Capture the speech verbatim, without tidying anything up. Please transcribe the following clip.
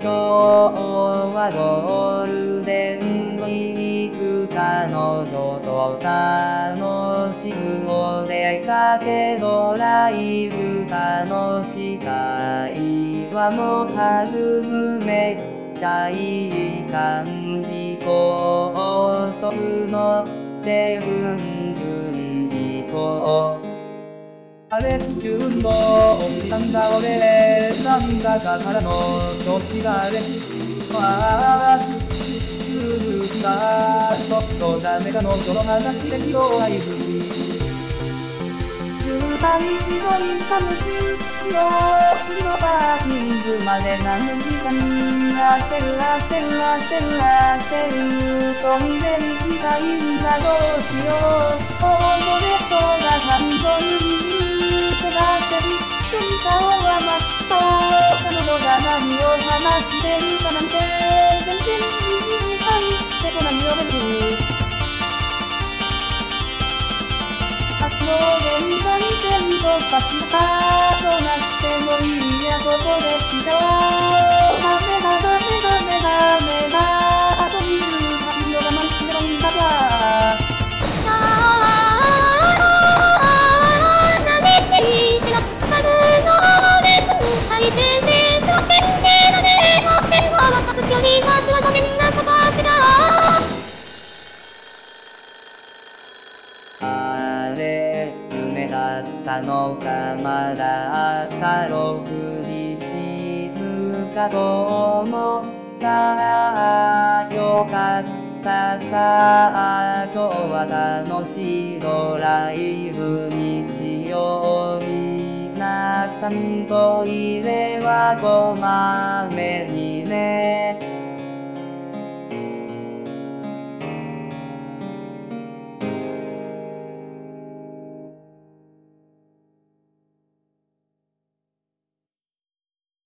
今日はゴールデンウィーク彼女と楽しくお出かけドライブ楽したいわも弾むめっちゃいい感じ高速乗ってブンブン行こうあれ急にもおじさんが俺なんだかからの調子が悪いああうーさちょっとダメかのその話で気を合いぶり渋滞ひどい寒しよ次のパーキングまで何時間焦る焦る焦る焦るトイレ行きたいんだどうしよう溺れそうな感情に手が焦り一緒に顔は真っ青彼女が何を話してるかなんて全然耳に入ってこないよねもう現在点と差したとなってもいいやここでしちゃおうダメだダメダメダメだあとにじゅうはちびょう我慢すればいいんだじゃああれ夢だったのかまだ朝ろくじ死ぬかと思ったよかったさ今日は楽しいドライブにしよう皆さんトイレはこまめに